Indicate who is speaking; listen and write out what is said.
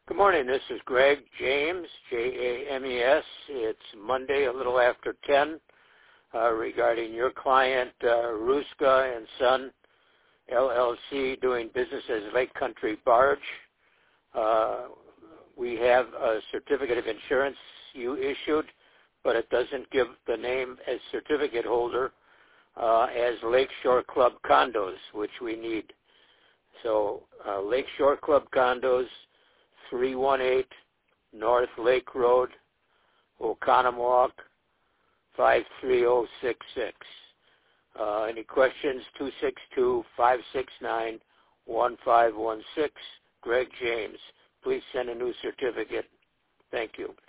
Speaker 1: Good morning. This is Greg James, James. It's Monday, a little after 10, regarding your client, Ruska and Son, LLC, doing business as Lake Country Barge. We have a certificate of insurance you issued, but it doesn't give the name as certificate holder as Lakeshore Club Condos, which we need. So Lakeshore Club Condos, 318 North Lake Road, Oconomowoc, 53066. Any questions? 262-569-1516. Greg James. Please send a new certificate. Thank you.